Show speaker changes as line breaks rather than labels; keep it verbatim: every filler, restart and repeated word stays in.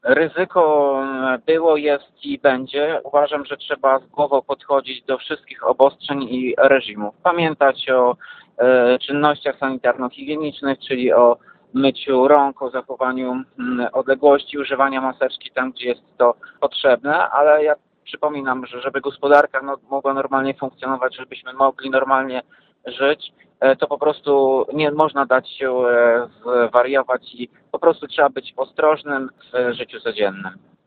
Ryzyko było, jest i będzie. Uważam, że trzeba z głową podchodzić do wszystkich obostrzeń i reżimów. Pamiętać o e, czynnościach sanitarno-higienicznych, czyli o myciu rąk, o zachowaniu mm, odległości, używania maseczki tam, gdzie jest to potrzebne, ale ja przypominam, że żeby gospodarka no, mogła normalnie funkcjonować, żebyśmy mogli normalnie żyć, e, to po prostu nie można dać się e, zwariować i po prostu trzeba być ostrożnym w życiu codziennym.